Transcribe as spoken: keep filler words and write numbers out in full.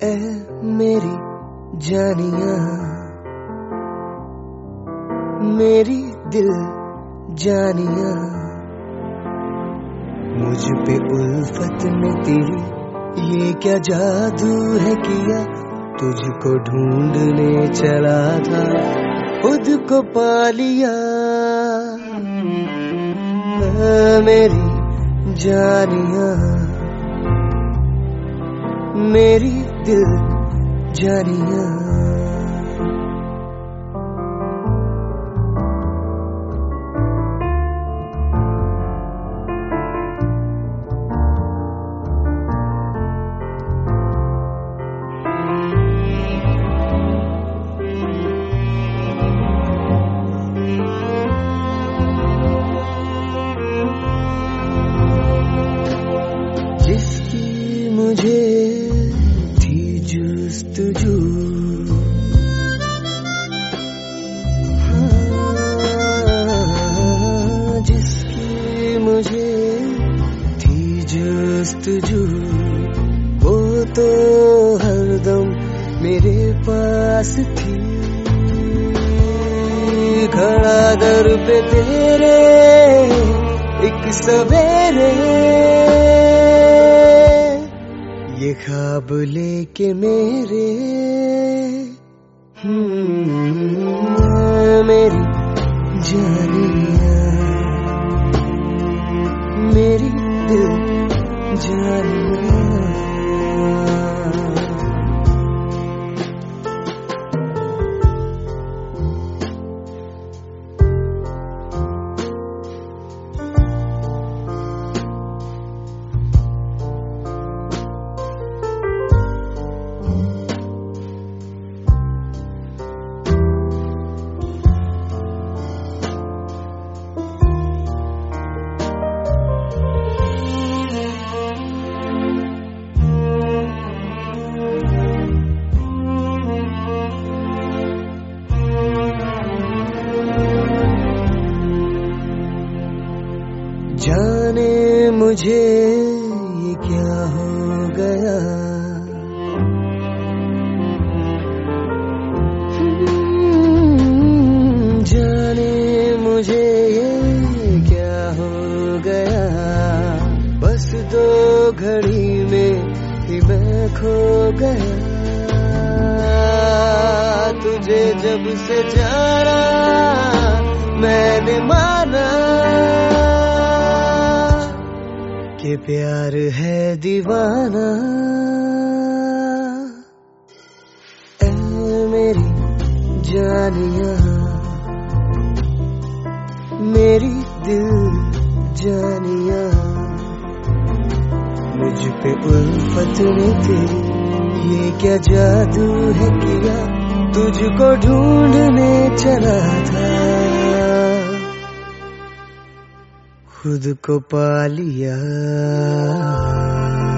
ऐ मेरी जानिया, मेरी दिल जानिया, मुझ पे उल्फत ने तेरी ये क्या जादू है किया। तुझको ढूंढने चला था, खुद को पा लिया। मेरी जानिया, मेरी दिल जानिया, जिसकी मुझे थी जुस्तजू, हाँ, जिसकी मुझे थी जुस्तजू, वो तो हरदम मेरे पास थी। खड़ा दर पे तेरे एक सवेरे, ये ख्वाब लेके मेरे, मेरी जानिया, मेरी दिल जानिया। जाने मुझे ये क्या हो गया, जाने मुझे ये क्या हो गया। बस दो घड़ी में ही मैं खो गया। तुझे जब से जाना मैंने माना कि प्यार है दीवाना। ऐ मेरी जानिया, मेरी दिल जानिया, मुझ पे उल्फत ने तेरी ये क्या जादू है किया। तुझको ढूंढने चला था, खुद को पा लिया।